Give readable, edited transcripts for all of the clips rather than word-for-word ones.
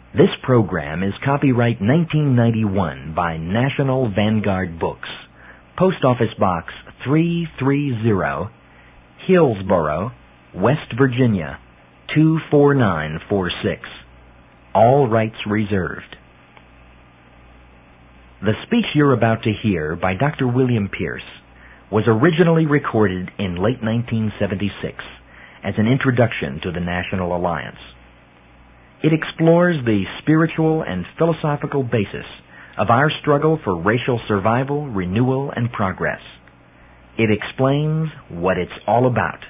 This program is copyright 1991 by National Vanguard Books, Post Office Box 330, Hillsboro, West Virginia 24946. All rights reserved. The speech you're about to hear by Dr. William Pierce was originally recorded in late 1976 as an introduction to the National Alliance. It explores the spiritual and philosophical basis of our struggle for racial survival, renewal, and progress. It explains what it's all about.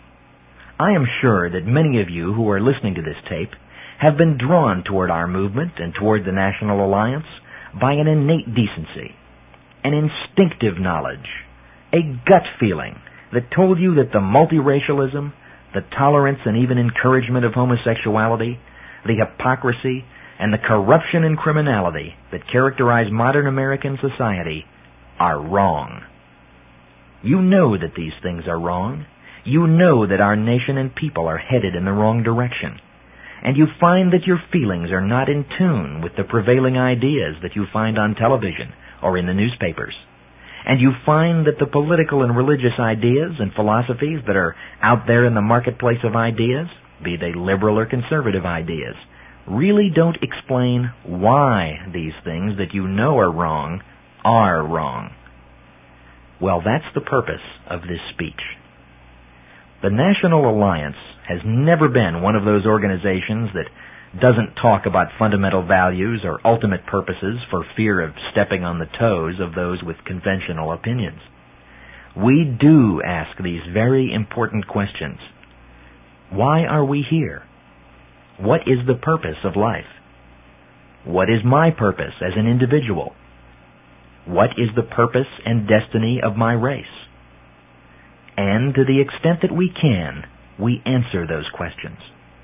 I am sure that many of you who are listening to this tape have been drawn toward our movement and toward the National Alliance by an innate decency, an instinctive knowledge, a gut feeling that told you that the multiracialism, the tolerance and even encouragement of homosexuality, the hypocrisy, and the corruption and criminality that characterize modern American society are wrong. You know that these things are wrong. You know that our nation and people are headed in the wrong direction. And you find that your feelings are not in tune with the prevailing ideas that you find on television or in the newspapers. And you find that the political and religious ideas and philosophies that are out there in the marketplace of ideas, be they liberal or conservative ideas, really don't explain why these things that you know are wrong are wrong. Well, that's the purpose of this speech. The National Alliance has never been one of those organizations that doesn't talk about fundamental values or ultimate purposes for fear of stepping on the toes of those with conventional opinions. We do ask these very important questions. Why are we here? What is the purpose of life? What is my purpose as an individual? What is the purpose and destiny of my race? And to the extent that we can, we answer those questions.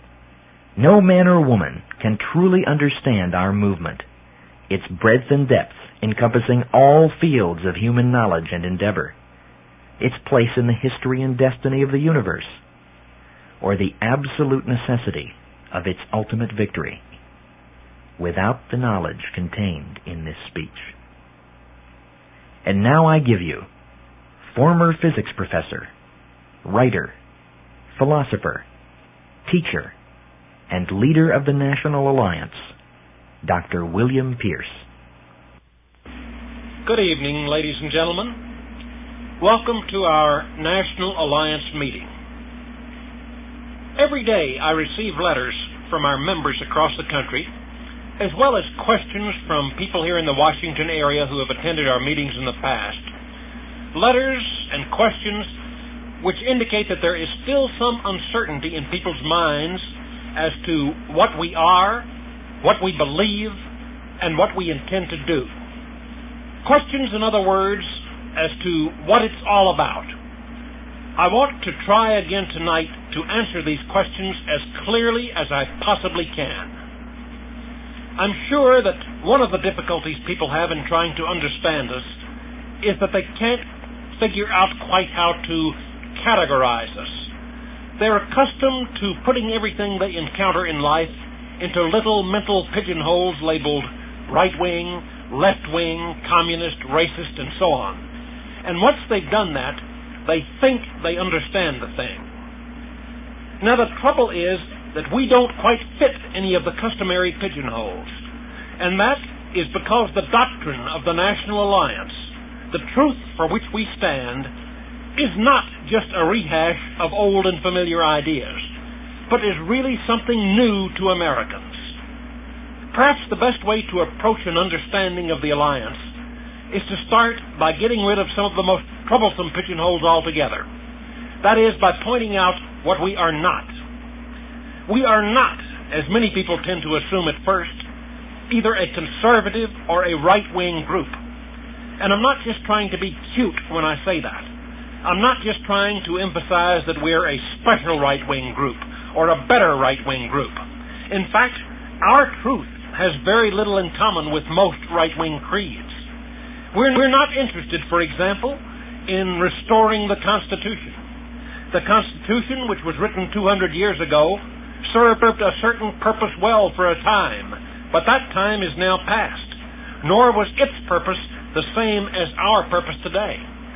No man or woman can truly understand our movement, its breadth and depth encompassing all fields of human knowledge and endeavor, its place in the history and destiny of the universe, or the absolute necessity of its ultimate victory, without the knowledge contained in this speech. And now I give you former physics professor, writer, philosopher, teacher, and leader of the National Alliance, Dr. William Pierce. Good evening, ladies and gentlemen. Welcome to our National Alliance meeting. Every day I receive letters from our members across the country, as well as questions from people here in the Washington area who have attended our meetings in the past. Letters and questions which indicate that there is still some uncertainty in people's minds as to what we are, what we believe, and what we intend to do. Questions, in other words, as to what it's all about. I want to try again tonight to answer these questions as clearly as I possibly can. I'm sure that one of the difficulties people have in trying to understand us is that they can't figure out quite how to categorize us. They're accustomed to putting everything they encounter in life into little mental pigeonholes labeled right-wing, left-wing, communist, racist, and so on. And once they've done that, they think they understand the thing. Now, the trouble is that we don't quite fit any of the customary pigeonholes. And that is because the doctrine of the National Alliance, the truth for which we stand, is not just a rehash of old and familiar ideas, but is really something new to Americans. Perhaps the best way to approach an understanding of the Alliance is to start by getting rid of some of the most troublesome pigeonholes altogether. That is, by pointing out what we are not. We are not, as many people tend to assume at first, either a conservative or a right-wing group. And I'm not just trying to be cute when I say that. I'm not just trying to emphasize that we're a special right-wing group or a better right-wing group. In fact, our truth has very little in common with most right-wing creeds. We're not interested, for example, in restoring the Constitution. The Constitution, which was written 200 years ago, served a certain purpose well for a time, But that time is now past, nor was its purpose the same as our purpose today.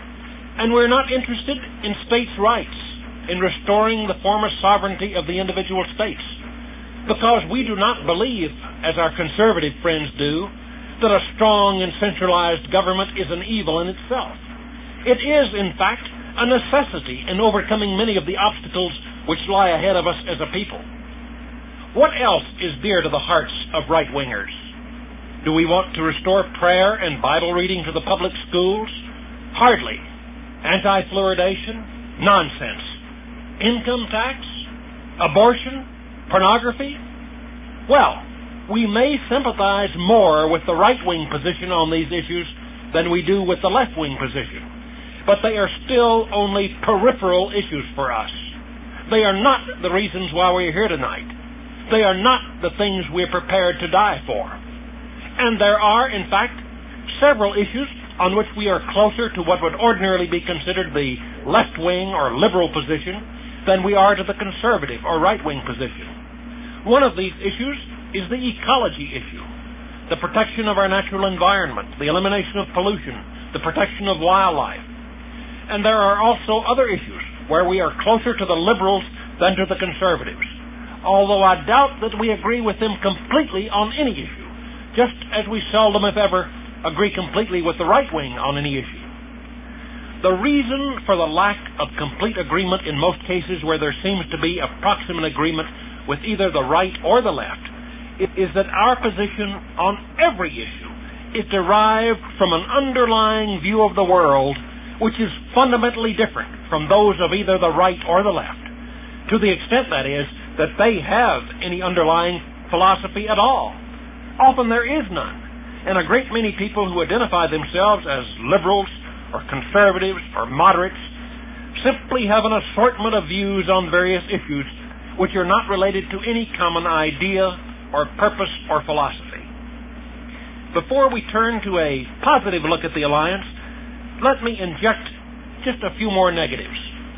And we're not interested in states' rights, in restoring the former sovereignty of the individual states, because we do not believe, as our conservative friends do, that a strong and centralized government is an evil in itself. It is, in fact, a necessity in overcoming many of the obstacles which lie ahead of us as a people. What else is dear to the hearts of right-wingers? Do we want to restore prayer and Bible reading to the public schools? Hardly. Anti-fluoridation? Nonsense. Income tax? Abortion? Pornography? Well, we may sympathize more with the right-wing position on these issues than we do with the left-wing position, but they are still only peripheral issues for us. They are not the reasons why we're here tonight. They are not the things we're prepared to die for. And there are, in fact, several issues on which we are closer to what would ordinarily be considered the left-wing or liberal position than we are to the conservative or right-wing position. One of these issues is the ecology issue, the protection of our natural environment, the elimination of pollution, the protection of wildlife. And there are also other issues where we are closer to the liberals than to the conservatives, although I doubt that we agree with them completely on any issue, just as we seldom, if ever, agree completely with the right wing on any issue. The reason for the lack of complete agreement in most cases where there seems to be approximate agreement with either the right or the left is that our position on every issue is derived from an underlying view of the world which is fundamentally different from those of either the right or the left, to the extent, that is, that they have any underlying philosophy at all. Often there is none, and a great many people who identify themselves as liberals or conservatives or moderates simply have an assortment of views on various issues which are not related to any common idea or purpose or philosophy. Before we turn to a positive look at the alliance, let me inject just a few more negatives.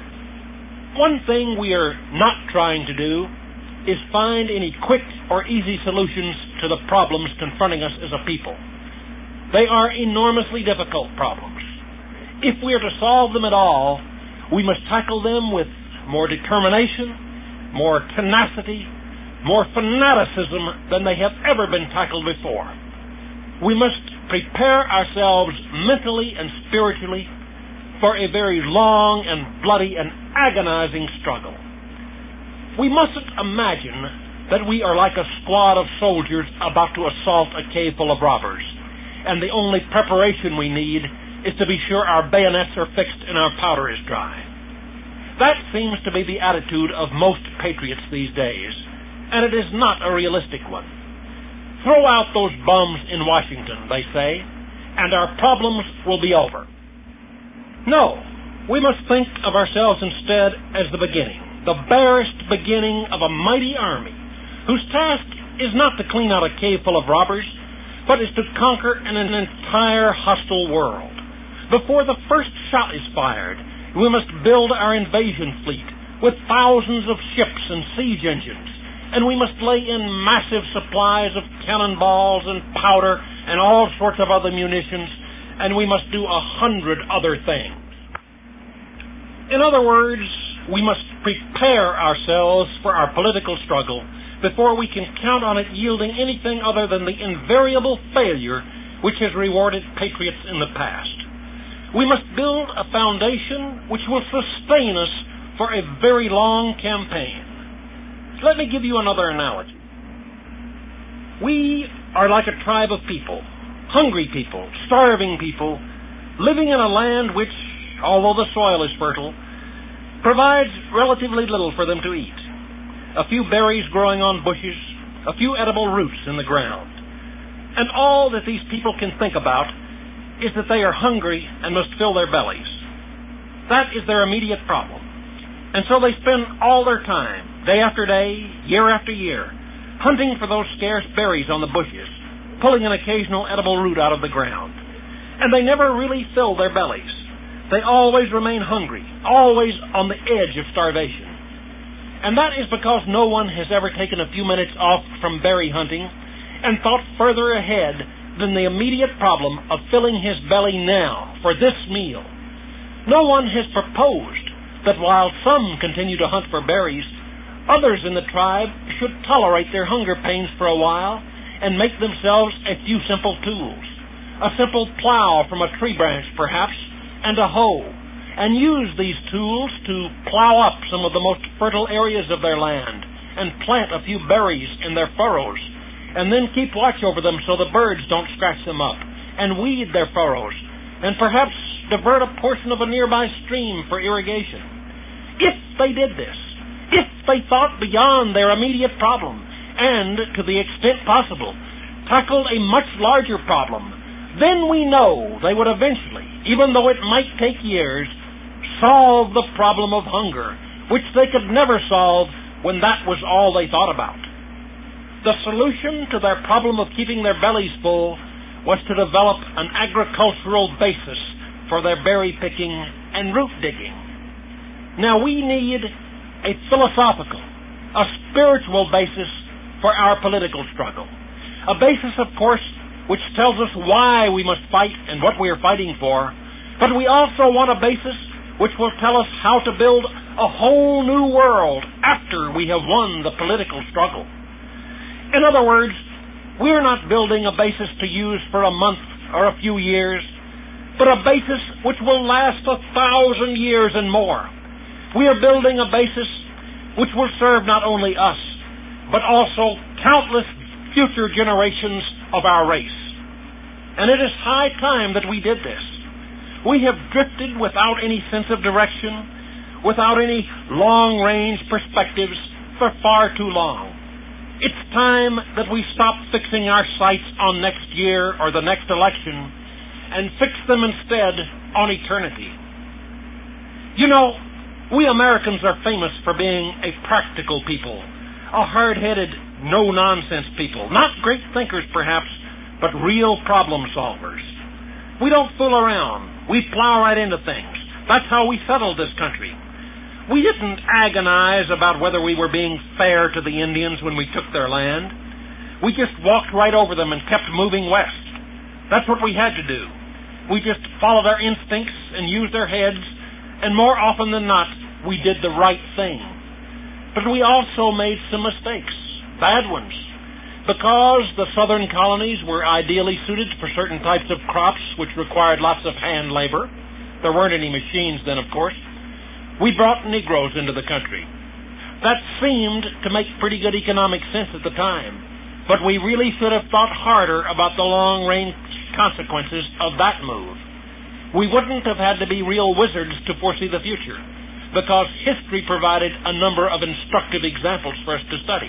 One thing we are not trying to do is find any quick or easy solutions to the problems confronting us as a people. They are enormously difficult problems. If we are to solve them at all, we must tackle them with more determination, more tenacity, more fanaticism than they have ever been tackled before. We must prepare ourselves mentally and spiritually for a very long and bloody and agonizing struggle. We mustn't imagine that we are like a squad of soldiers about to assault a cave full of robbers, and the only preparation we need is to be sure our bayonets are fixed and our powder is dry. That seems to be the attitude of most patriots these days, and it is not a realistic one. Throw out those bums in Washington, they say, and our problems will be over. No, we must think of ourselves instead as the beginning, the barest beginning of a mighty army, whose task is not to clean out a cave full of robbers, but is to conquer an entire hostile world. Before the first shot is fired, we must build our invasion fleet with thousands of ships and siege engines, and we must lay in massive supplies of cannonballs and powder and all sorts of other munitions, and we must do 100 other things. In other words, we must prepare ourselves for our political struggle before we can count on it yielding anything other than the invariable failure which has rewarded patriots in the past. We must build a foundation which will sustain us for a very long campaign. Let me give you another analogy. We are like a tribe of people, hungry people, starving people, living in a land which, although the soil is fertile, provides relatively little for them to eat. A few berries growing on bushes, a few edible roots in the ground. And all that these people can think about is that they are hungry and must fill their bellies. That is their immediate problem. And so they spend all their time, day after day, year after year, hunting for those scarce berries on the bushes, pulling an occasional edible root out of the ground. And they never really fill their bellies. They always remain hungry, always on the edge of starvation. And that is because no one has ever taken a few minutes off from berry hunting and thought further ahead than the immediate problem of filling his belly now for this meal. No one has proposed that while some continue to hunt for berries, others in the tribe should tolerate their hunger pains for a while and make themselves a few simple tools. A simple plow from a tree branch, perhaps, and a hoe, and use these tools to plow up some of the most fertile areas of their land and plant a few berries in their furrows, and then keep watch over them so the birds don't scratch them up, and weed their furrows, and perhaps divert a portion of a nearby stream for irrigation. If they did this, if they thought beyond their immediate problem, and, to the extent possible, tackled a much larger problem, then we know they would eventually, even though it might take years, solve the problem of hunger, which they could never solve when that was all they thought about. The solution to their problem of keeping their bellies full was to develop an agricultural basis for their berry picking and root digging. Now we need a philosophical, a spiritual basis for our political struggle. A basis, of course, which tells us why we must fight and what we are fighting for, but we also want a basis which will tell us how to build a whole new world after we have won the political struggle. In other words, we're not building a basis to use for a month or a few years, but a basis which will last 1,000 years and more. We are building a basis which will serve not only us, but also countless future generations of our race. And it is high time that we did this. We have drifted without any sense of direction, without any long-range perspectives for far too long. It's time that we stop fixing our sights on next year or the next election and fix them instead on eternity. You know, we Americans are famous for being a practical people, a hard-headed, no-nonsense people. Not great thinkers, perhaps, but real problem solvers. We don't fool around. We plow right into things. That's how we settled this country. We didn't agonize about whether we were being fair to the Indians when we took their land. We just walked right over them and kept moving west. That's what we had to do. We just followed our instincts and used our heads, and more often than not, we did the right thing. But we also made some mistakes, bad ones. Because the southern colonies were ideally suited for certain types of crops which required lots of hand labor. There weren't any machines then, of course. We brought Negroes into the country. That seemed to make pretty good economic sense at the time, but we really should have thought harder about the long-range consequences of that move. We wouldn't have had to be real wizards to foresee the future, because history provided a number of instructive examples for us to study.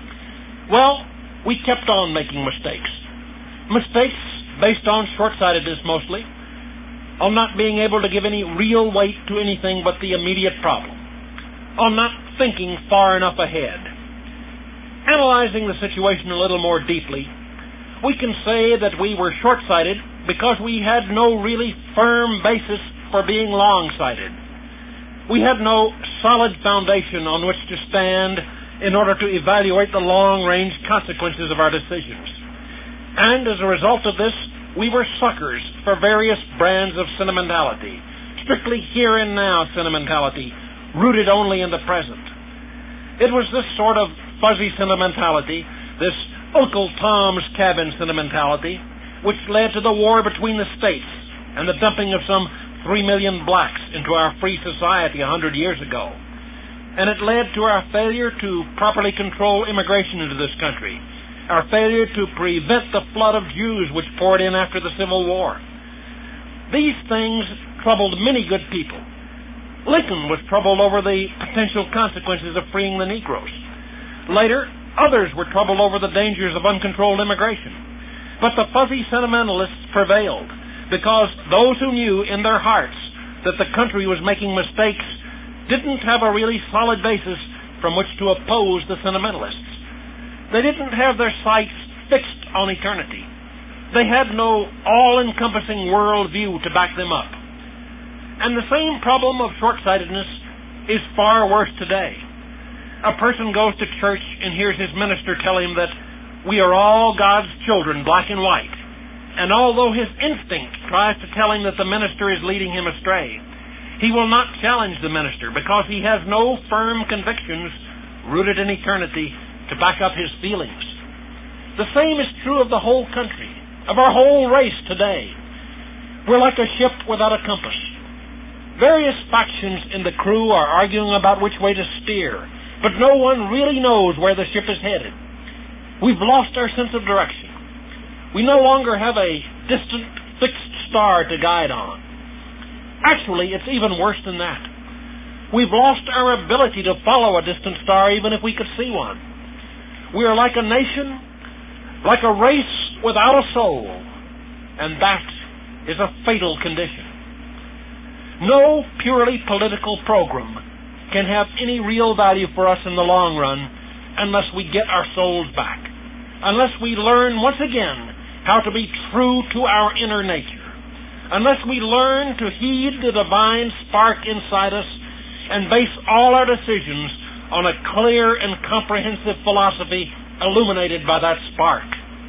Well, we kept on making mistakes. Mistakes based on short-sightedness mostly, on not being able to give any real weight to anything but the immediate problem, on not thinking far enough ahead. Analyzing the situation a little more deeply, we can say that we were short-sighted because we had no really firm basis for being long-sighted. We had no solid foundation on which to stand in order to evaluate the long-range consequences of our decisions. And as a result of this, we were suckers for various brands of sentimentality, strictly here and now sentimentality, rooted only in the present. It was this sort of fuzzy sentimentality, this Uncle Tom's Cabin sentimentality, which led to the war between the states and the dumping of some 3 million blacks into our free society 100 years ago. And it led to our failure to properly control immigration into this country, our failure to prevent the flood of Jews which poured in after the Civil War. These things troubled many good people. Lincoln was troubled over the potential consequences of freeing the Negroes. Later, others were troubled over the dangers of uncontrolled immigration. But the fuzzy sentimentalists prevailed, because those who knew in their hearts that the country was making mistakes didn't have a really solid basis from which to oppose the sentimentalists. They didn't have their sights fixed on eternity. They had no all-encompassing worldview to back them up. And the same problem of short-sightedness is far worse today. A person goes to church and hears his minister tell him that We are all God's children, black and white. And although his instinct tries to tell him that the minister is leading him astray, he will not challenge the minister because he has no firm convictions rooted in eternity to back up his feelings. The same is true of the whole country, of our whole race today. We're like a ship without a compass. Various factions in the crew are arguing about which way to steer, but no one really knows where the ship is headed. We've lost our sense of direction. We no longer have a distant, fixed star to guide on. Actually, it's even worse than that. We've lost our ability to follow a distant star even if we could see one. We are like a nation, like a race without a soul, and that is a fatal condition. No purely political program can have any real value for us in the long run unless we get our souls back, unless we learn once again how to be true to our inner nature, unless we learn to heed the divine spark inside us and base all our decisions on a clear and comprehensive philosophy illuminated by that spark.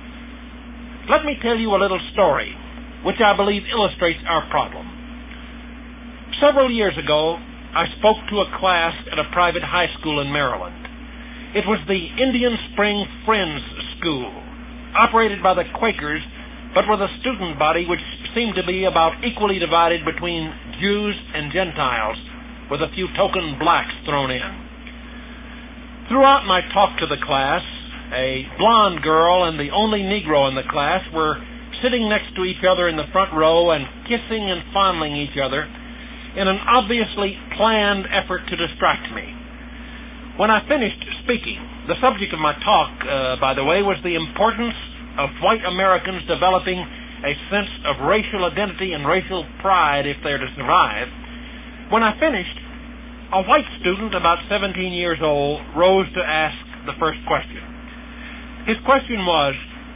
Let me tell you a little story which I believe illustrates our problem. Several years ago, I spoke to a class at a private high school in Maryland. It was the Indian Spring Friends School, operated by the Quakers, but with a student body which seemed to be about equally divided between Jews and Gentiles, with a few token blacks thrown in. Throughout my talk to the class, a blonde girl and the only Negro in the class were sitting next to each other in the front row and kissing and fondling each other in an obviously planned effort to distract me. When I finished speaking, the subject of my talk, by the way, was the importance of white Americans developing a sense of racial identity and racial pride if they're to survive. When I finished, a white student about 17 years old rose to ask the first question. His question was,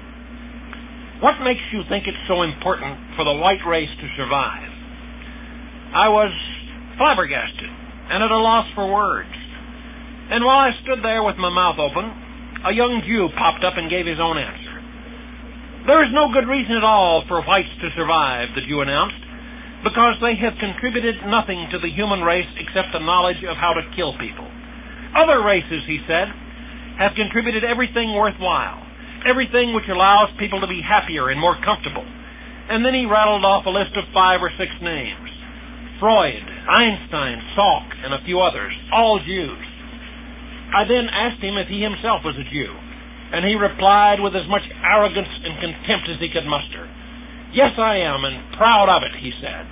what makes you think it's so important for the white race to survive? I was flabbergasted and at a loss for words. And while I stood there with my mouth open, a young Jew popped up and gave his own answer. There is no good reason at all for whites to survive, the Jew announced, because they have contributed nothing to the human race except the knowledge of how to kill people. Other races, he said, have contributed everything worthwhile, everything which allows people to be happier and more comfortable. And then he rattled off a list of 5 or 6 names. Freud, Einstein, Salk, and a few others, all Jews. I then asked him if he himself was a Jew, and he replied with as much arrogance and contempt as he could muster. Yes, I am, and proud of it, he said.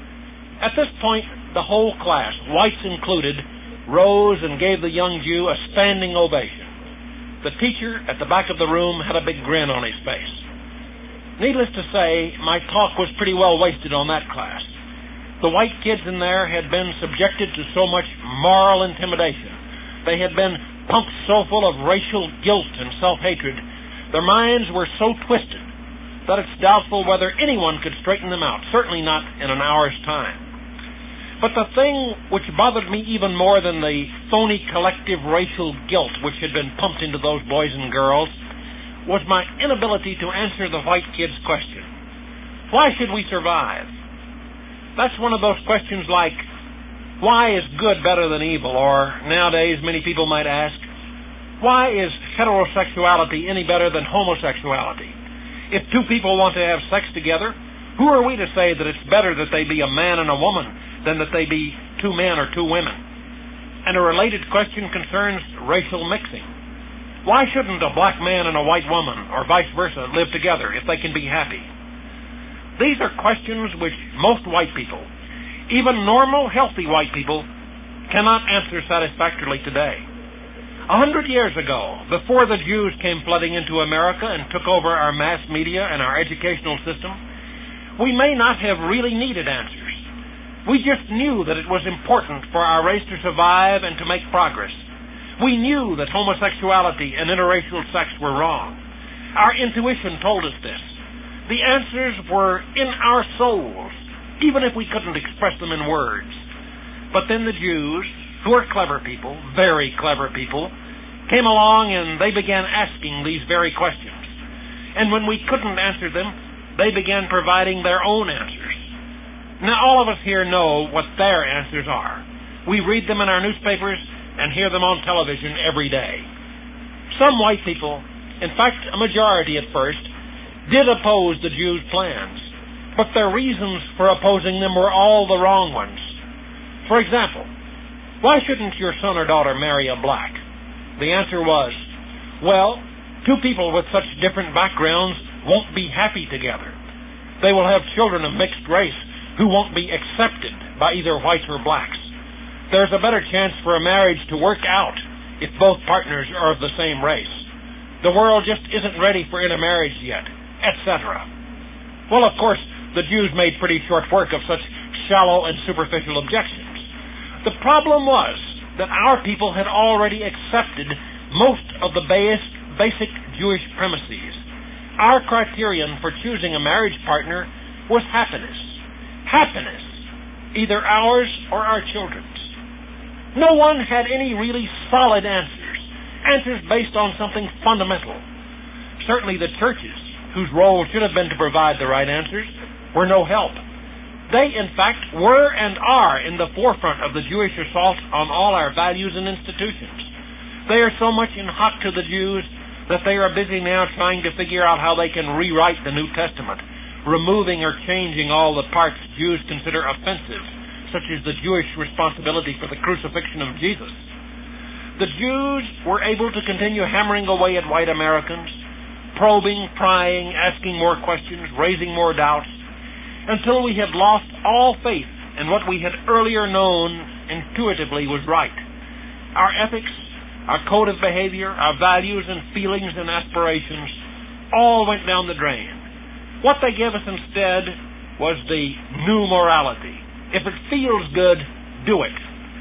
At this point, the whole class, whites included, rose and gave the young Jew a standing ovation. The teacher at the back of the room had a big grin on his face. Needless to say, my talk was pretty well wasted on that class. The white kids in there had been subjected to so much moral intimidation. They had been pumped so full of racial guilt and self-hatred. Their minds were so twisted that it's doubtful whether anyone could straighten them out, certainly not in an hour's time. But the thing which bothered me even more than the phony collective racial guilt which had been pumped into those boys and girls was my inability to answer the white kid's question. Why should we survive? That's one of those questions like, why is good better than evil? Or, nowadays, many people might ask, why is heterosexuality any better than homosexuality? If 2 people want to have sex together, who are we to say that it's better that they be a man and a woman than that they be 2 men or 2 women? And a related question concerns racial mixing. Why shouldn't a black man and a white woman, or vice versa, live together if they can be happy? These are questions which most white people, even normal, healthy white people, cannot answer satisfactorily today. 100 years ago, before the Jews came flooding into America and took over our mass media and our educational system, we may not have really needed answers. We just knew that it was important for our race to survive and to make progress. We knew that homosexuality and interracial sex were wrong. Our intuition told us this. The answers were in our souls, even if we couldn't express them in words. But then the Jews, who are clever people, very clever people, came along and they began asking these very questions. And when we couldn't answer them, they began providing their own answers. Now, all of us here know what their answers are. We read them in our newspapers and hear them on television every day. Some white people, in fact, a majority at first, did oppose the Jews' plans, but their reasons for opposing them were all the wrong ones. For example, why shouldn't your son or daughter marry a black? The answer was, well, two people with such different backgrounds won't be happy together. They will have children of mixed race who won't be accepted by either whites or blacks. There's a better chance for a marriage to work out if both partners are of the same race. The world just isn't ready for intermarriage yet, etc. Well, of course, the Jews made pretty short work of such shallow and superficial objections. The problem was that our people had already accepted most of the basic Jewish premises. Our criterion for choosing a marriage partner was happiness. Happiness, either ours or our children's. No one had any really solid answers based on something fundamental. Certainly the churches, whose role should have been to provide the right answers, were no help. They, in fact, were and are in the forefront of the Jewish assault on all our values and institutions. They are so much in hock to the Jews that they are busy now trying to figure out how they can rewrite the New Testament, removing or changing all the parts Jews consider offensive, such as the Jewish responsibility for the crucifixion of Jesus. The Jews were able to continue hammering away at white Americans, probing, prying, asking more questions, raising more doubts, until we had lost all faith in what we had earlier known intuitively was right. Our ethics, our code of behavior, our values and feelings and aspirations all went down the drain. What they gave us instead was the new morality. If it feels good, do it.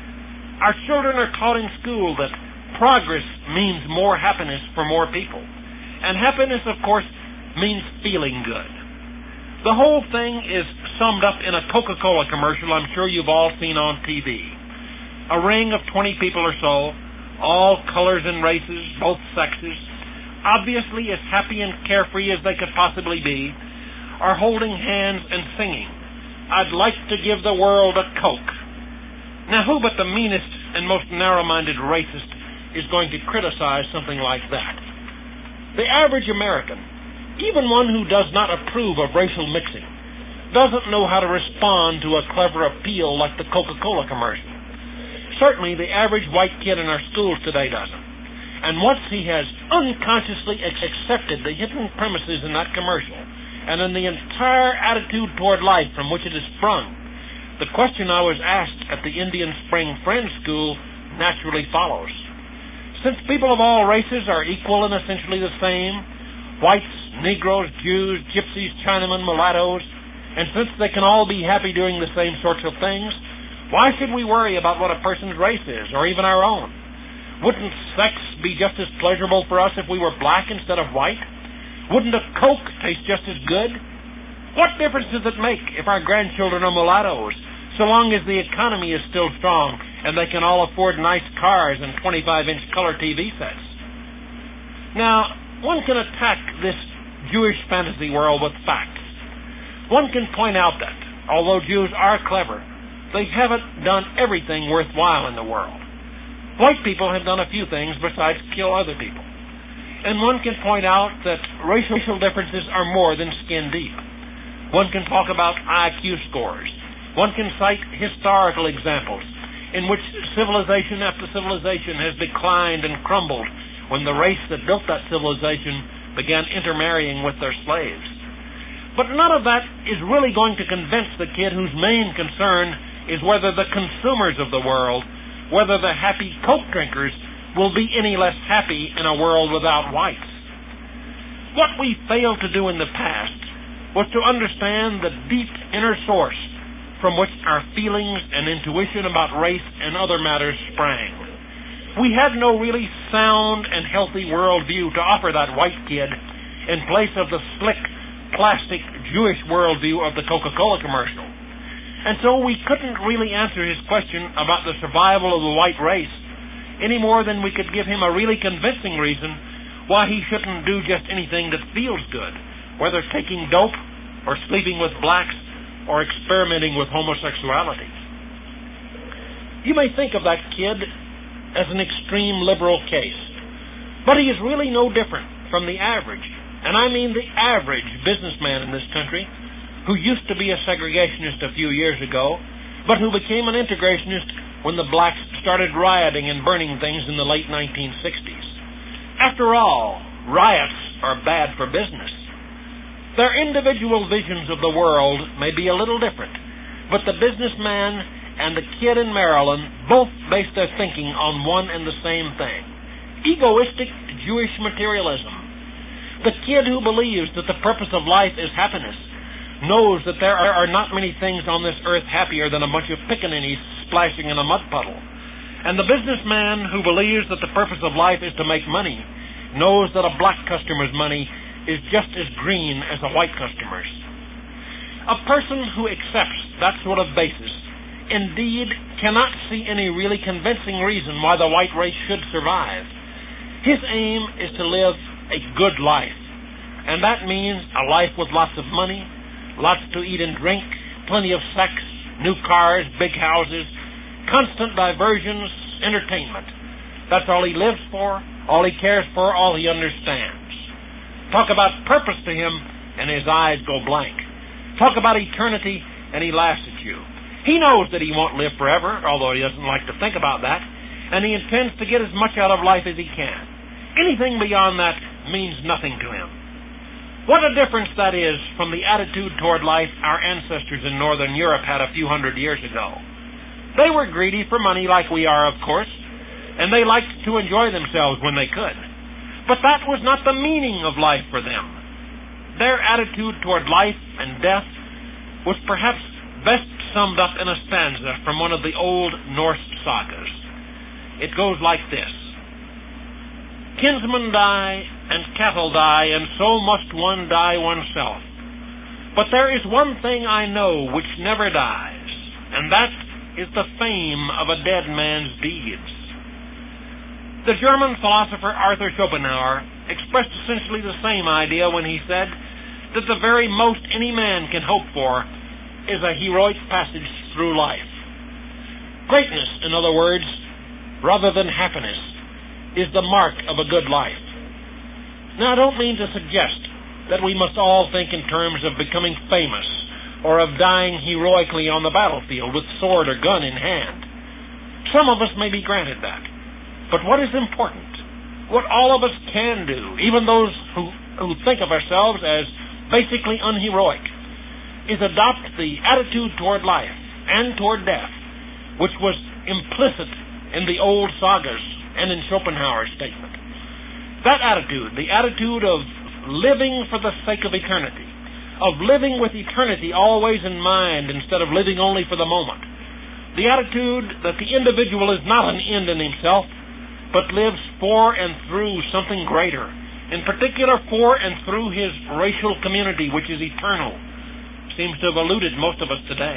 Our children are taught in school that progress means more happiness for more people. And happiness, of course, means feeling good. The whole thing is summed up in a Coca-Cola commercial I'm sure you've all seen on TV. A ring of 20 people or so, all colors and races, both sexes, obviously as happy and carefree as they could possibly be, are holding hands and singing, "I'd like to give the world a Coke." Now, who but the meanest and most narrow-minded racist is going to criticize something like that? The average American, even one who does not approve of racial mixing, doesn't know how to respond to a clever appeal like the Coca-Cola commercial. Certainly, the average white kid in our schools today doesn't. And once he has unconsciously accepted the hidden premises in that commercial, and in the entire attitude toward life from which it is sprung, the question I was asked at the Indian Spring Friends School naturally follows. Since people of all races are equal and essentially the same, whites, Negroes, Jews, Gypsies, Chinamen, mulattoes, and since they can all be happy doing the same sorts of things, why should we worry about what a person's race is, or even our own? Wouldn't sex be just as pleasurable for us if we were black instead of white? Wouldn't a Coke taste just as good? What difference does it make if our grandchildren are mulattoes, so long as the economy is still strong and they can all afford nice cars and 25-inch color TV sets? Now, one can attack this Jewish fantasy world with facts. One can point out that, although Jews are clever, they haven't done everything worthwhile in the world. White people have done a few things besides kill other people. And one can point out that racial differences are more than skin deep. One can talk about IQ scores. One can cite historical examples in which civilization after civilization has declined and crumbled when the race that built that civilization began intermarrying with their slaves. But none of that is really going to convince the kid whose main concern is whether the consumers of the world, whether the happy Coke drinkers, will be any less happy in a world without whites. What we failed to do in the past was to understand the deep inner source from which our feelings and intuition about race and other matters sprang. We had no really sound and healthy worldview to offer that white kid in place of the slick, plastic Jewish worldview of the Coca-Cola commercial. And so we couldn't really answer his question about the survival of the white race any more than we could give him a really convincing reason why he shouldn't do just anything that feels good, whether taking dope or sleeping with blacks or experimenting with homosexuality. You may think of that kid as an extreme liberal case, but he is really no different from the average, and I mean the average businessman in this country who used to be a segregationist a few years ago, but who became an integrationist when the blacks started rioting and burning things in the late 1960s. After all, riots are bad for business. Their individual visions of the world may be a little different, but the businessman and the kid in Maryland both base their thinking on one and the same thing: egoistic Jewish materialism. The kid who believes that the purpose of life is happiness knows that there are not many things on this earth happier than a bunch of pickaninnies splashing in a mud puddle. And the businessman who believes that the purpose of life is to make money knows that a black customer's money is just as green as a white customer's. A person who accepts that sort of basis indeed cannot see any really convincing reason why the white race should survive. His aim is to live a good life, and that means a life with lots of money, lots to eat and drink, plenty of sex, new cars, big houses, constant diversions, entertainment. That's all he lives for, all he cares for, all he understands. Talk about purpose to him, and his eyes go blank. Talk about eternity, and he laughs at you. He knows that he won't live forever, although he doesn't like to think about that, and he intends to get as much out of life as he can. Anything beyond that means nothing to him. What a difference that is from the attitude toward life our ancestors in Northern Europe had a few hundred years ago. They were greedy for money like we are, of course, and they liked to enjoy themselves when they could. But that was not the meaning of life for them. Their attitude toward life and death was perhaps best summed up in a stanza from one of the old Norse sagas. It goes like this: "Kinsmen die, and cattle die, and so must one die oneself. But there is one thing I know which never dies, and that is the fame of a dead man's deeds." The German philosopher Arthur Schopenhauer expressed essentially the same idea when he said that the very most any man can hope for is a heroic passage through life. Greatness, in other words, rather than happiness, is the mark of a good life. Now, I don't mean to suggest that we must all think in terms of becoming famous or of dying heroically on the battlefield with sword or gun in hand. Some of us may be granted that. But what is important, what all of us can do, even those who think of ourselves as basically unheroic, is adopt the attitude toward life and toward death, which was implicit in the old sagas and in Schopenhauer's statement. That attitude, the attitude of living for the sake of eternity, of living with eternity always in mind instead of living only for the moment, the attitude that the individual is not an end in himself, but lives for and through something greater, in particular for and through his racial community, which is eternal, seems to have eluded most of us today.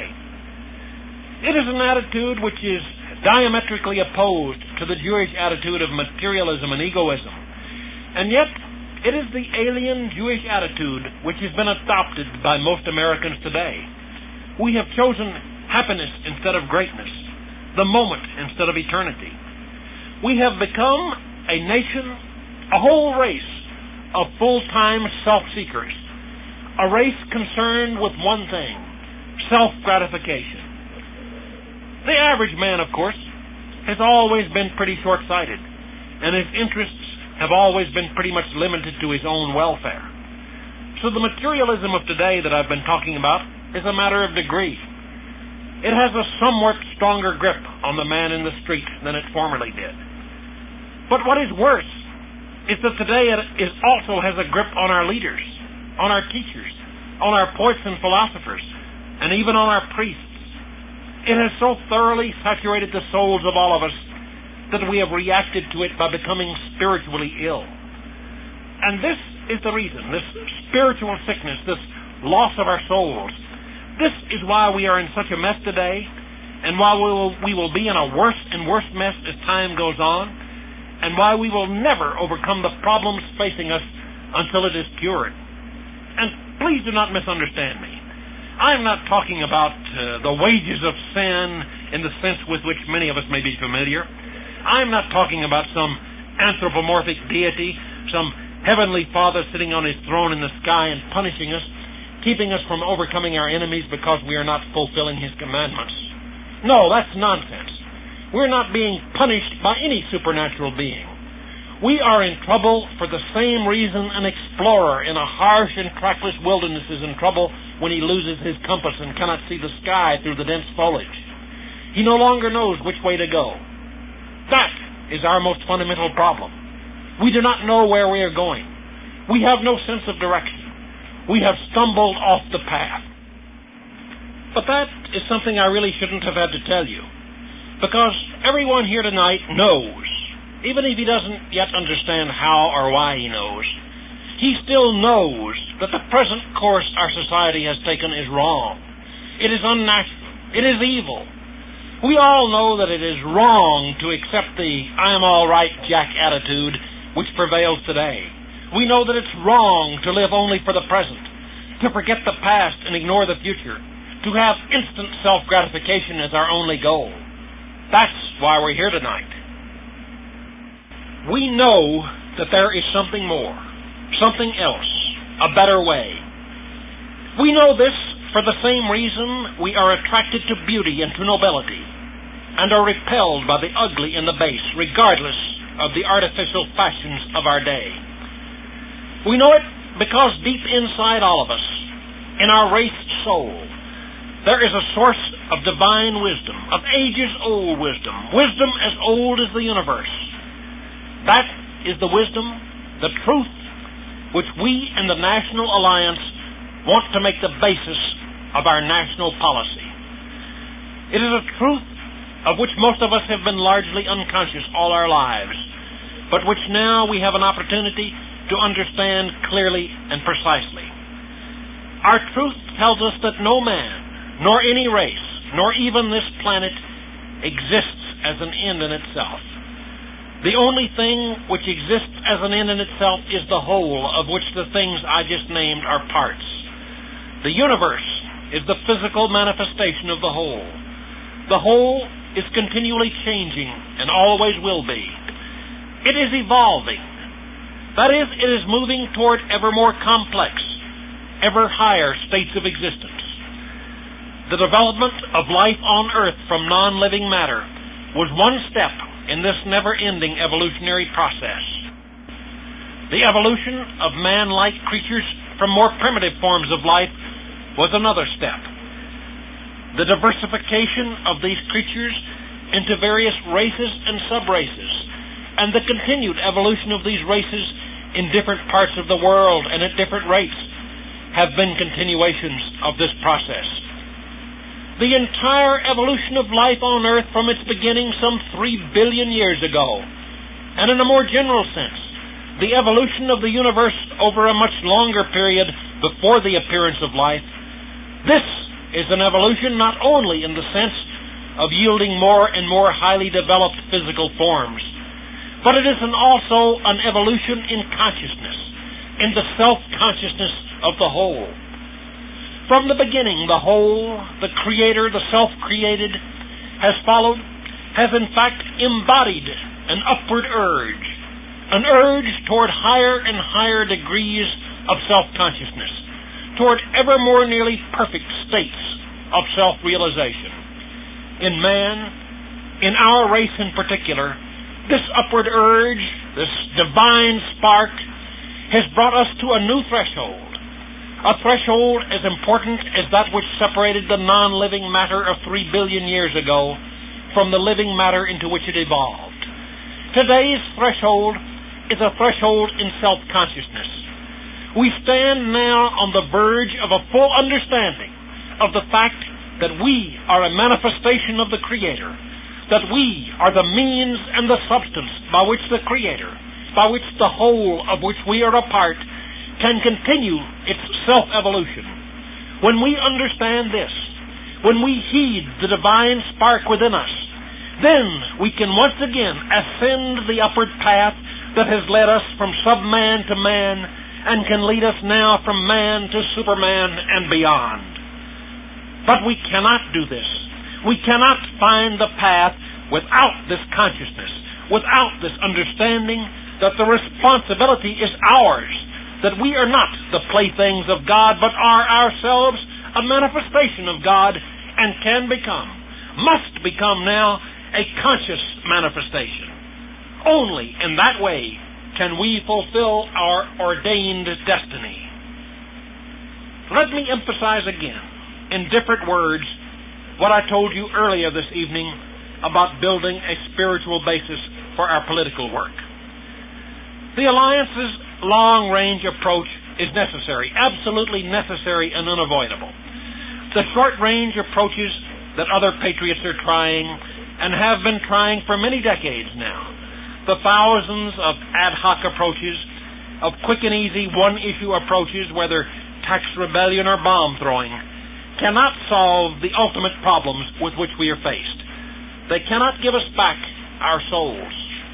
It is an attitude which is diametrically opposed to the Jewish attitude of materialism and egoism, and yet it is the alien Jewish attitude which has been adopted by most Americans today. We have chosen happiness instead of greatness, the moment instead of eternity. We have become a nation, a whole race of full-time self-seekers, a race concerned with one thing: self-gratification. The average man, of course, has always been pretty short-sighted, and his interests have always been pretty much limited to his own welfare. So the materialism of today that I've been talking about is a matter of degree. It has a somewhat stronger grip on the man in the street than it formerly did. But what is worse is that today it also has a grip on our leaders, on our teachers, on our poets and philosophers, and even on our priests. It has so thoroughly saturated the souls of all of us that we have reacted to it by becoming spiritually ill. And this is the reason, this spiritual sickness, this loss of our souls. This is why we are in such a mess today, and why we will be in a worse and worse mess as time goes on, and why we will never overcome the problems facing us until it is cured. And please do not misunderstand me. I am not talking about the wages of sin in the sense with which many of us may be familiar. I am not talking about some anthropomorphic deity, some heavenly Father sitting on his throne in the sky and punishing us, keeping us from overcoming our enemies because we are not fulfilling his commandments. No, that's nonsense. We're not being punished by any supernatural being. We are in trouble for the same reason an explorer in a harsh and trackless wilderness is in trouble when he loses his compass and cannot see the sky through the dense foliage. He no longer knows which way to go. That is our most fundamental problem. We do not know where we are going. We have no sense of direction. We have stumbled off the path. But that is something I really shouldn't have had to tell you, because everyone here tonight knows, even if he doesn't yet understand how or why he knows, he still knows that the present course our society has taken is wrong. It is unnatural. It is evil. We all know that it is wrong to accept the I am all right Jack attitude which prevails today. We know that it's wrong to live only for the present, to forget the past and ignore the future, to have instant self-gratification as our only goal. That's why we're here tonight. We know that there is something more, something else, a better way. We know this for the same reason we are attracted to beauty and to nobility, and are repelled by the ugly and the base, regardless of the artificial fashions of our day. We know it because deep inside all of us, in our wraithed soul, there is a source of divine wisdom, of ages-old wisdom, wisdom as old as the universe. That is the wisdom, the truth, which we in the National Alliance want to make the basis of our national policy. It is a truth of which most of us have been largely unconscious all our lives, but which now we have an opportunity to understand clearly and precisely. Our truth tells us that no man, nor any race, nor even this planet exists as an end in itself. The only thing which exists as an end in itself is the whole, of which the things I just named are parts. The universe is the physical manifestation of the whole. The whole is continually changing and always will be. It is evolving. That is, it is moving toward ever more complex, ever higher states of existence. The development of life on Earth from non-living matter was one step in this never-ending evolutionary process. The evolution of man-like creatures from more primitive forms of life was another step. The diversification of these creatures into various races and sub-races, and the continued evolution of these races in different parts of the world and at different rates, have been continuations of this process. The entire evolution of life on Earth from its beginning some 3 billion years ago, and in a more general sense, the evolution of the universe over a much longer period before the appearance of life, this is an evolution not only in the sense of yielding more and more highly developed physical forms, but it is also an evolution in consciousness, in the self-consciousness of the whole. From the beginning, the whole, the Creator, the self-created, has in fact embodied an upward urge, an urge toward higher and higher degrees of self-consciousness, toward ever more nearly perfect states of self-realization. In man, in our race in particular, this upward urge, this divine spark, has brought us to a new threshold. A threshold as important as that which separated the non-living matter of 3 billion years ago from the living matter into which it evolved. Today's threshold is a threshold in self-consciousness. We stand now on the verge of a full understanding of the fact that we are a manifestation of the Creator, that we are the means and the substance by which the Creator, by which the whole of which we are a part, can continue its self-evolution. When we understand this, when we heed the divine spark within us, then we can once again ascend the upward path that has led us from sub-man to man and can lead us now from man to Superman and beyond. But we cannot do this. We cannot find the path without this consciousness, without this understanding that the responsibility is ours, that we are not the playthings of God, but are ourselves a manifestation of God and can become, must become now, a conscious manifestation. Only in that way can we fulfill our ordained destiny. Let me emphasize again, in different words, what I told you earlier this evening about building a spiritual basis for our political work. The Alliance's long-range approach is necessary, absolutely necessary and unavoidable. The short-range approaches that other patriots are trying and have been trying for many decades now, the thousands of ad hoc approaches, of quick and easy one-issue approaches, whether tax rebellion or bomb throwing, cannot solve the ultimate problems with which we are faced. They cannot give us back our souls.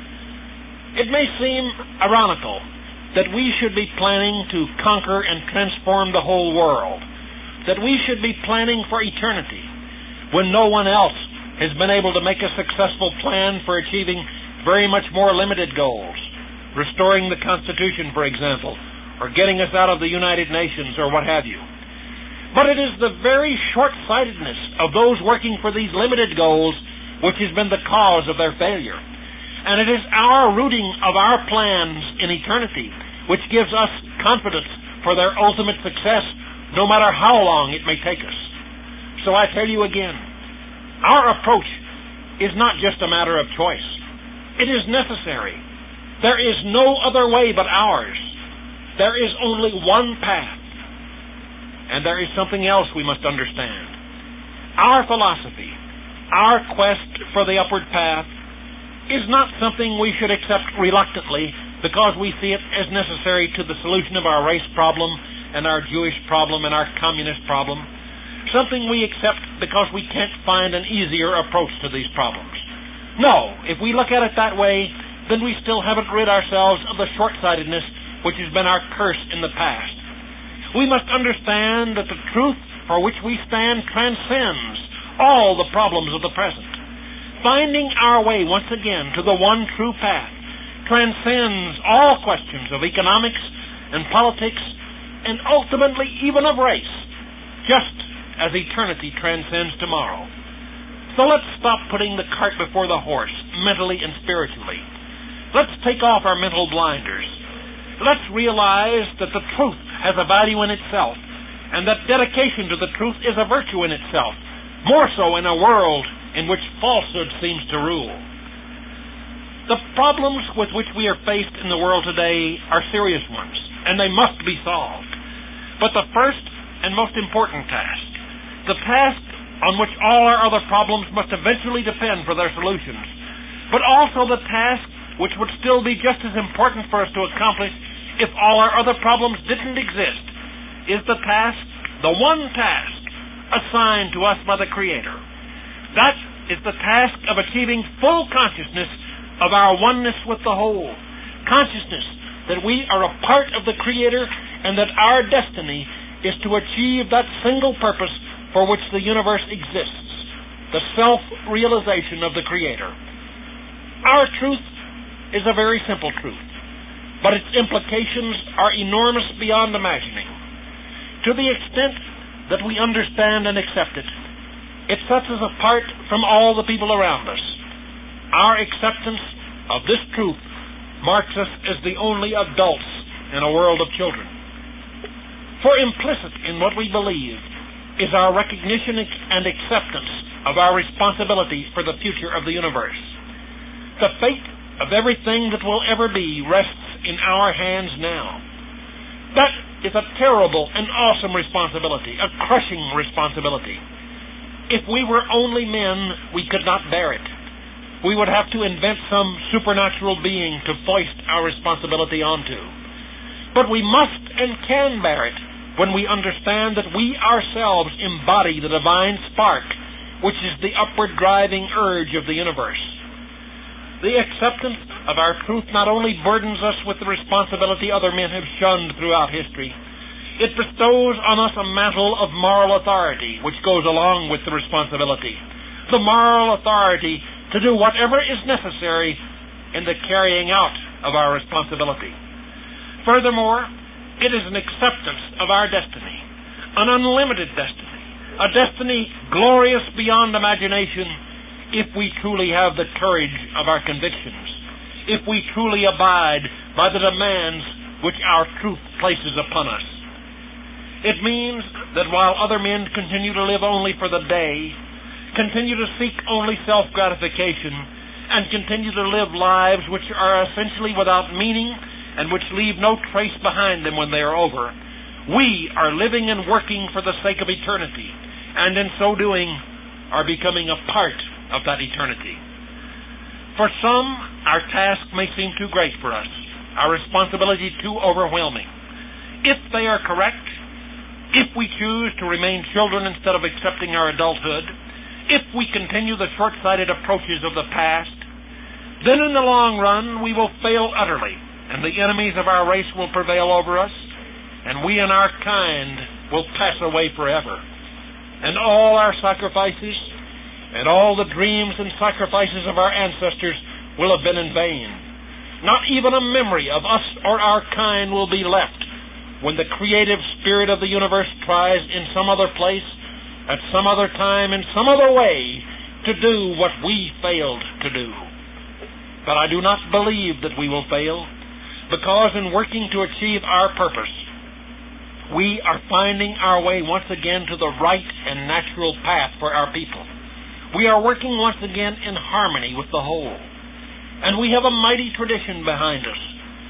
It may seem ironical that we should be planning to conquer and transform the whole world, that we should be planning for eternity, when no one else has been able to make a successful plan for achieving very much more limited goals, restoring the Constitution, for example, or getting us out of the United Nations, or what have you. But it is the very short-sightedness of those working for these limited goals which has been the cause of their failure. And it is our rooting of our plans in eternity which gives us confidence for their ultimate success, no matter how long it may take us. So I tell you again, our approach is not just a matter of choice. It is necessary. There is no other way but ours. There is only one path. And there is something else we must understand. Our philosophy, our quest for the upward path, is not something we should accept reluctantly because we see it as necessary to the solution of our race problem and our Jewish problem and our communist problem. Something we accept because we can't find an easier approach to these problems. No, if we look at it that way, then we still haven't rid ourselves of the short-sightedness which has been our curse in the past. We must understand that the truth for which we stand transcends all the problems of the present. Finding our way once again to the one true path transcends all questions of economics and politics and ultimately even of race, just as eternity transcends tomorrow. So let's stop putting the cart before the horse, mentally and spiritually. Let's take off our mental blinders. Let's realize that the truth has a value in itself, and that dedication to the truth is a virtue in itself, more so in a world in which falsehood seems to rule. The problems with which we are faced in the world today are serious ones, and they must be solved. But the first and most important task, the task on which all our other problems must eventually depend for their solutions, but also the task which would still be just as important for us to accomplish if all our other problems didn't exist, is the task, the one task, assigned to us by the Creator. That is the task of achieving full consciousness of our oneness with the whole. Consciousness that we are a part of the Creator and that our destiny is to achieve that single purpose for which the universe exists, the self-realization of the Creator. Our truth is a very simple truth, but its implications are enormous beyond imagining. To the extent that we understand and accept it, it sets us apart from all the people around us. Our acceptance of this truth marks us as the only adults in a world of children. For implicit in what we believe is our recognition and acceptance of our responsibility for the future of the universe. The fate of everything that will ever be rests in our hands now. That is a terrible and awesome responsibility, a crushing responsibility. If we were only men, we could not bear it. We would have to invent some supernatural being to foist our responsibility onto. But we must and can bear it when we understand that we ourselves embody the divine spark, which is the upward driving urge of the universe. The acceptance of our truth not only burdens us with the responsibility other men have shunned throughout history, it bestows on us a mantle of moral authority which goes along with the responsibility. The moral authority to do whatever is necessary in the carrying out of our responsibility. Furthermore, it is an acceptance of our destiny, an unlimited destiny, a destiny glorious beyond imagination if we truly have the courage of our convictions, if we truly abide by the demands which our truth places upon us. It means that while other men continue to live only for the day, continue to seek only self-gratification, and continue to live lives which are essentially without meaning and which leave no trace behind them when they are over, we are living and working for the sake of eternity, and in so doing are becoming a part of that eternity. For some, our task may seem too great for us, our responsibility too overwhelming. If they are correct, if we choose to remain children instead of accepting our adulthood, if we continue the short-sighted approaches of the past, then in the long run we will fail utterly, and the enemies of our race will prevail over us, and we and our kind will pass away forever. And all our sacrifices, and all the dreams and sacrifices of our ancestors will have been in vain. Not even a memory of us or our kind will be left when the creative spirit of the universe tries in some other place, at some other time, in some other way, to do what we failed to do. But I do not believe that we will fail, because in working to achieve our purpose, we are finding our way once again to the right and natural path for our people. We are working once again in harmony with the whole, and we have a mighty tradition behind us.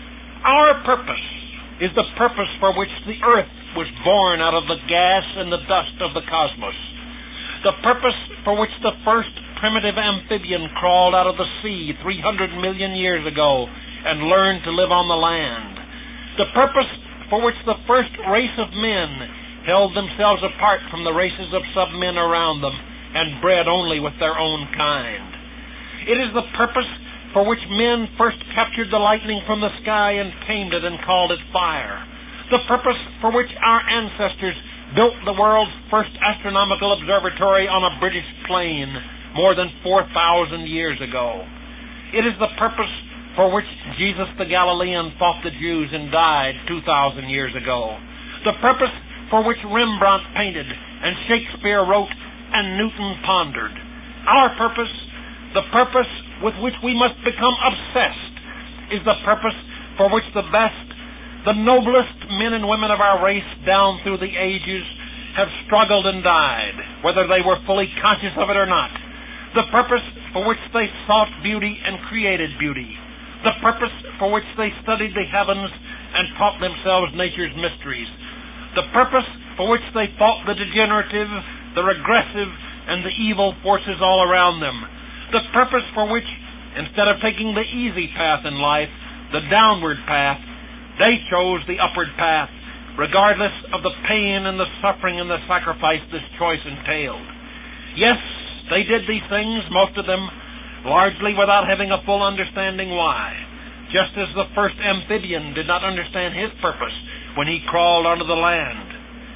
Our purpose is the purpose for which the earth was born out of the gas and the dust of the cosmos. The purpose for which the first primitive amphibian crawled out of the sea 300 million years ago and learned to live on the land. The purpose for which the first race of men held themselves apart from the races of sub-men around them and bred only with their own kind. It is the purpose for which men first captured the lightning from the sky and tamed it and called it fire. The purpose for which our ancestors built the world's first astronomical observatory on a British plain more than 4,000 years ago. It is the purpose for which Jesus the Galilean fought the Jews and died 2,000 years ago. The purpose for which Rembrandt painted and Shakespeare wrote and Newton pondered. Our purpose, the purpose with which we must become obsessed, is the purpose for which the best, the noblest men and women of our race down through the ages have struggled and died, whether they were fully conscious of it or not. The purpose for which they sought beauty and created beauty. The purpose for which they studied the heavens and taught themselves nature's mysteries. The purpose for which they fought the degenerative, the regressive, and the evil forces all around them. The purpose for which, instead of taking the easy path in life, the downward path, they chose the upward path, regardless of the pain and the suffering and the sacrifice this choice entailed. Yes, they did these things, most of them, largely without having a full understanding why, just as the first amphibian did not understand his purpose when he crawled onto the land.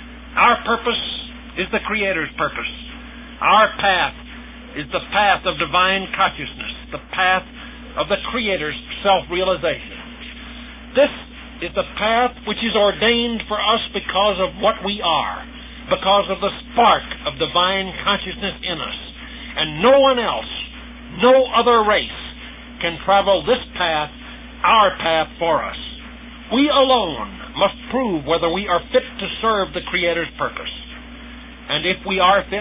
Our purpose is the Creator's purpose. Our path is the path of divine consciousness, the path of the Creator's self-realization. This is the path which is ordained for us because of what we are, because of the spark of divine consciousness in us. And no one else, no other race, can travel this path, our path, for us. We alone must prove whether we are fit to serve the Creator's purpose. And if we are fit,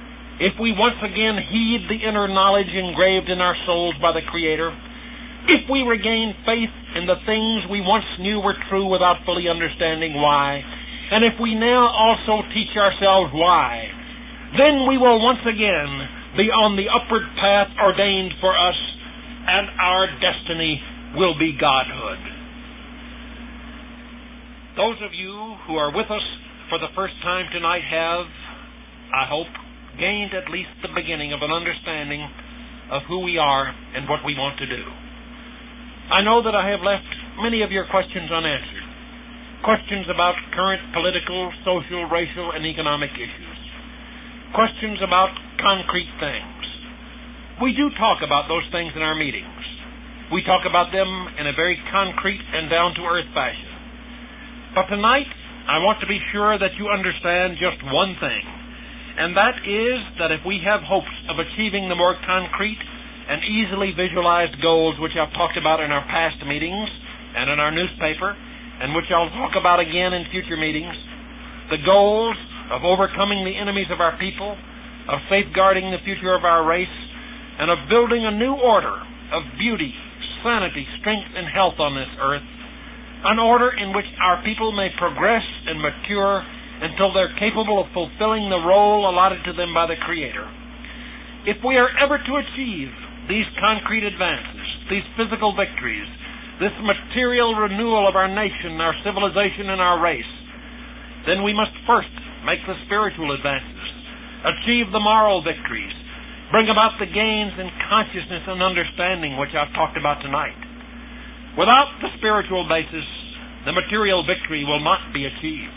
if we once again heed the inner knowledge engraved in our souls by the Creator, if we regain faith in the things we once knew were true without fully understanding why, and if we now also teach ourselves why, then we will once again be on the upward path ordained for us, and our destiny will be godhood. Those of you who are with us for the first time tonight have, I hope, gained at least the beginning of an understanding of who we are and what we want to do. I know that I have left many of your questions unanswered. Questions about current political, social, racial, and economic issues. Questions about concrete things. We do talk about those things in our meetings. We talk about them in a very concrete and down-to-earth fashion. But tonight, I want to be sure that you understand just one thing, and that is that if we have hopes of achieving the more concrete and easily visualized goals which I've talked about in our past meetings and in our newspaper, and which I'll talk about again in future meetings, the goals of overcoming the enemies of our people, of safeguarding the future of our race, and of building a new order of beauty, sanity, strength, and health on this earth, an order in which our people may progress and mature until they're capable of fulfilling the role allotted to them by the Creator. If we are ever to achieve these concrete advances, these physical victories, this material renewal of our nation, our civilization, and our race, then we must first make the spiritual advances, achieve the moral victories, bring about the gains in consciousness and understanding which I've talked about tonight. Without the spiritual basis, the material victory will not be achieved.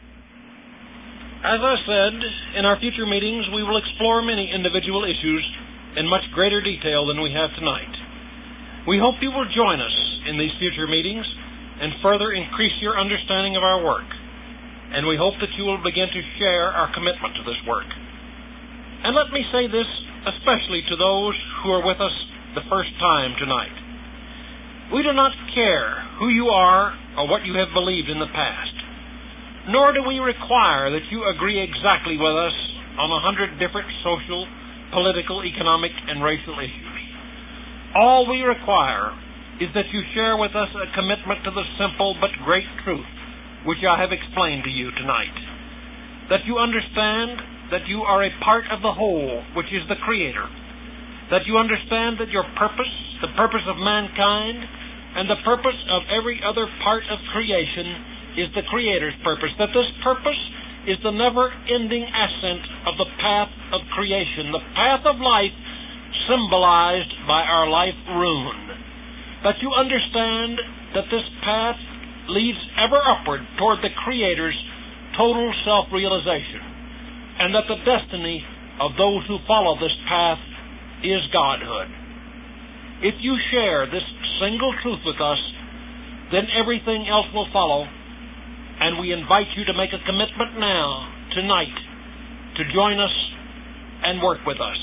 As I said, in our future meetings we will explore many individual issues in much greater detail than we have tonight. We hope you will join us in these future meetings and further increase your understanding of our work. And we hope that you will begin to share our commitment to this work. And let me say this especially to those who are with us the first time tonight. We do not care who you are or what you have believed in the past, nor do we require that you agree exactly with us on 100 different social, political, economic, and racial issues. All we require is that you share with us a commitment to the simple but great truth which I have explained to you tonight. That you understand that you are a part of the whole, which is the Creator. That you understand that your purpose, the purpose of mankind, and the purpose of every other part of creation is the Creator's purpose. That this purpose is the never-ending ascent of the path of creation, the path of life symbolized by our life rune. That you understand that this path leads ever upward toward the Creator's total self-realization, and that the destiny of those who follow this path is godhood. If you share this single truth with us, then everything else will follow, and we invite you to make a commitment now, tonight, to join us and work with us.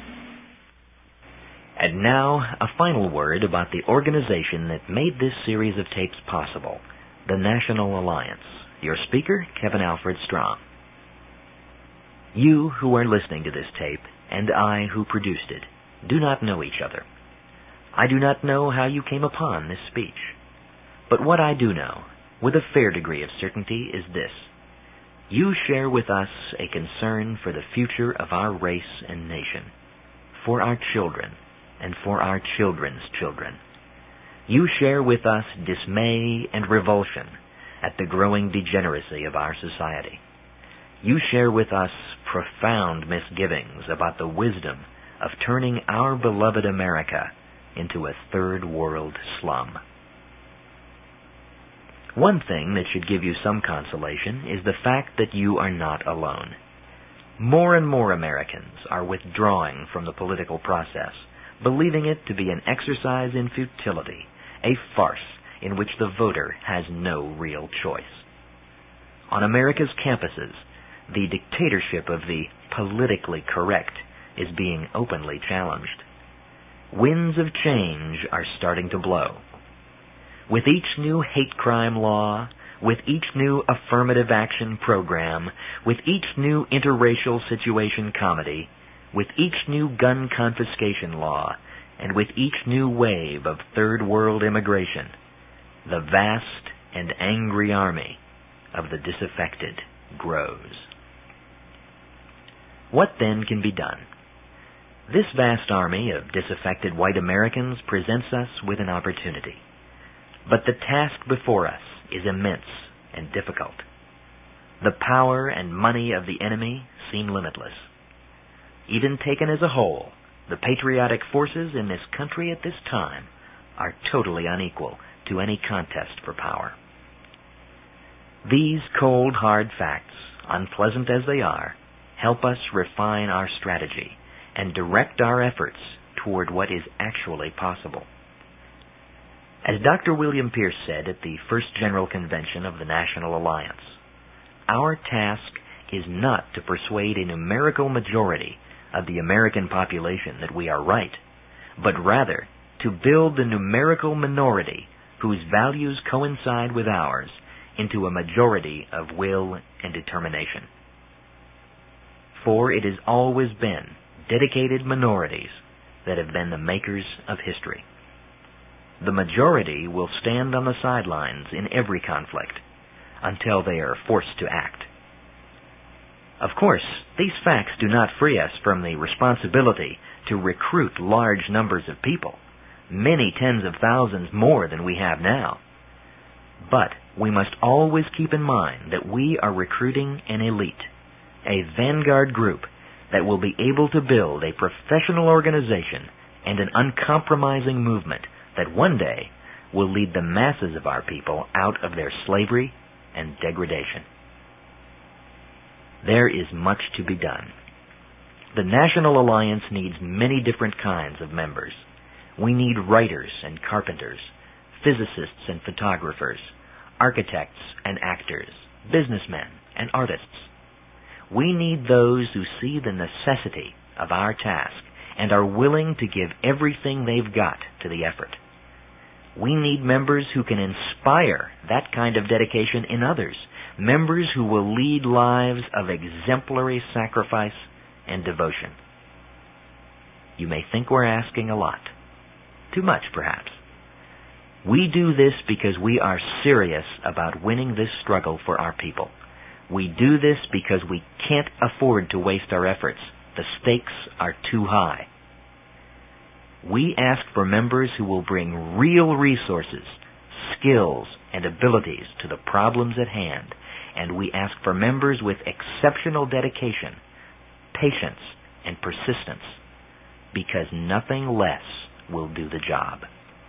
And now, a final word about the organization that made this series of tapes possible, the National Alliance. Your speaker, Kevin Alfred Strong. You who are listening to this tape, and I who produced it, do not know each other. I do not know how you came upon this speech. But what I do know, with a fair degree of certainty, is this. You share with us a concern for the future of our race and nation, for our children, and for our children's children. You share with us dismay and revulsion at the growing degeneracy of our society. You share with us profound misgivings about the wisdom of turning our beloved America into a third world slum. One thing that should give you some consolation is the fact that you are not alone. More and more Americans are withdrawing from the political process, believing it to be an exercise in futility, a farce in which the voter has no real choice. On America's campuses, the dictatorship of the politically correct is being openly challenged. Winds of change are starting to blow. With each new hate crime law, with each new affirmative action program, with each new interracial situation comedy, with each new gun confiscation law, and with each new wave of third world immigration, the vast and angry army of the disaffected grows. What then can be done? This vast army of disaffected white Americans presents us with an opportunity. But the task before us is immense and difficult. The power and money of the enemy seem limitless. Even taken as a whole, the patriotic forces in this country at this time are totally unequal to any contest for power. These cold, hard facts, unpleasant as they are, help us refine our strategy and direct our efforts toward what is actually possible. As Dr. William Pierce said at the First General Convention of the National Alliance, our task is not to persuade a numerical majority of the American population that we are right, but rather to build the numerical minority whose values coincide with ours into a majority of will and determination. For it has always been dedicated minorities that have been the makers of history. The majority will stand on the sidelines in every conflict until they are forced to act. Of course, these facts do not free us from the responsibility to recruit large numbers of people, many tens of thousands more than we have now. But we must always keep in mind that we are recruiting an elite, a vanguard group that will be able to build a professional organization and an uncompromising movement that one day will lead the masses of our people out of their slavery and degradation. There is much to be done. The National Alliance needs many different kinds of members. We need writers and carpenters, physicists and photographers, architects and actors, businessmen and artists. We need those who see the necessity of our task and are willing to give everything they've got to the effort. We need members who can inspire that kind of dedication in others, members who will lead lives of exemplary sacrifice and devotion. You may think we're asking a lot. Too much, perhaps. We do this because we are serious about winning this struggle for our people. We do this because we can't afford to waste our efforts. The stakes are too high. We ask for members who will bring real resources, skills, and abilities to the problems at hand, and we ask for members with exceptional dedication, patience, and persistence, because nothing less will do the job.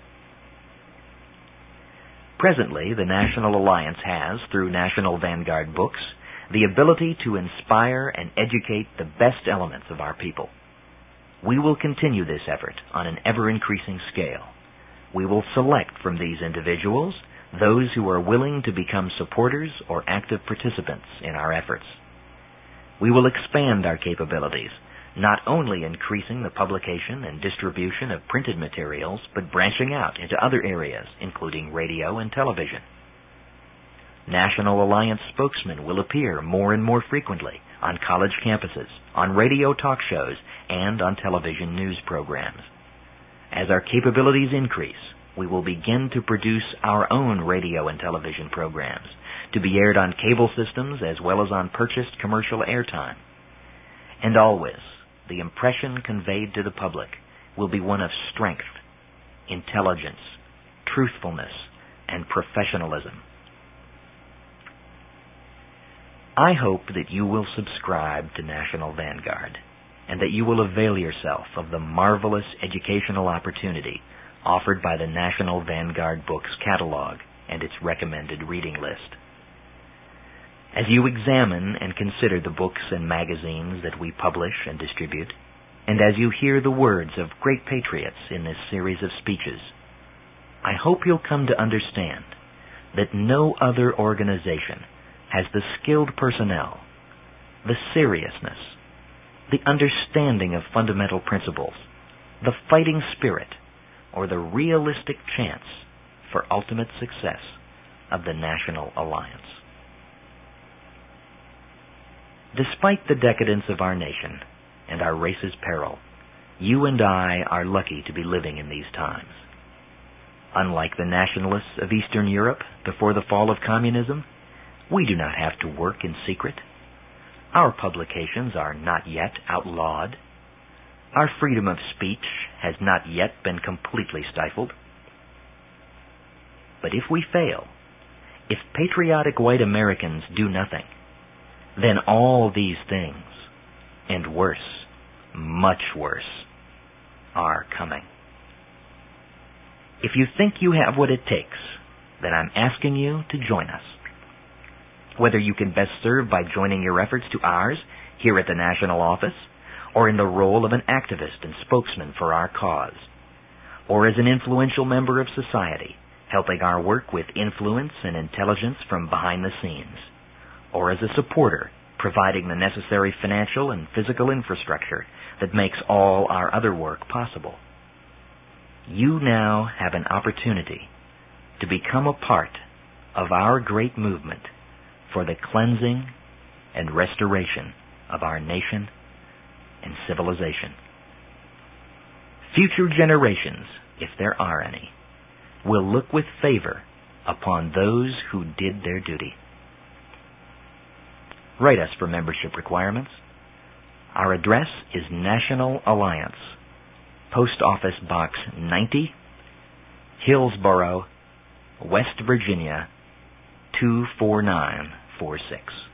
Presently, the National Alliance has, through National Vanguard Books, the ability to inspire and educate the best elements of our people. We will continue this effort on an ever-increasing scale. We will select from these individuals those who are willing to become supporters or active participants in our efforts. We will expand our capabilities, not only increasing the publication and distribution of printed materials, but branching out into other areas, including radio and television. National Alliance spokesmen will appear more and more frequently on college campuses, on radio talk shows, and on television news programs. As our capabilities increase, we will begin to produce our own radio and television programs, to be aired on cable systems as well as on purchased commercial airtime. And always, the impression conveyed to the public will be one of strength, intelligence, truthfulness, and professionalism. I hope that you will subscribe to National Vanguard and that you will avail yourself of the marvelous educational opportunity offered by the National Vanguard Books catalog and its recommended reading list. As you examine and consider the books and magazines that we publish and distribute, and as you hear the words of great patriots in this series of speeches, I hope you'll come to understand that no other organization has the skilled personnel, the seriousness, the understanding of fundamental principles, the fighting spirit, or the realistic chance for ultimate success of the National Alliance. Despite the decadence of our nation and our race's peril, you and I are lucky to be living in these times. Unlike the nationalists of Eastern Europe before the fall of communism, we do not have to work in secret. Our publications are not yet outlawed. Our freedom of speech has not yet been completely stifled. But if we fail, if patriotic white Americans do nothing, then all these things, and worse, much worse, are coming. If you think you have what it takes, then I'm asking you to join us. Whether you can best serve by joining your efforts to ours here at the national office, or in the role of an activist and spokesman for our cause, or as an influential member of society, helping our work with influence and intelligence from behind the scenes, or as a supporter, providing the necessary financial and physical infrastructure that makes all our other work possible. You now have an opportunity to become a part of our great movement for the cleansing and restoration of our nation and civilization. Future generations, if there are any, will look with favor upon those who did their duty. Write us for membership requirements. Our address is National Alliance, Post Office Box 90, Hillsboro, West Virginia, 24946.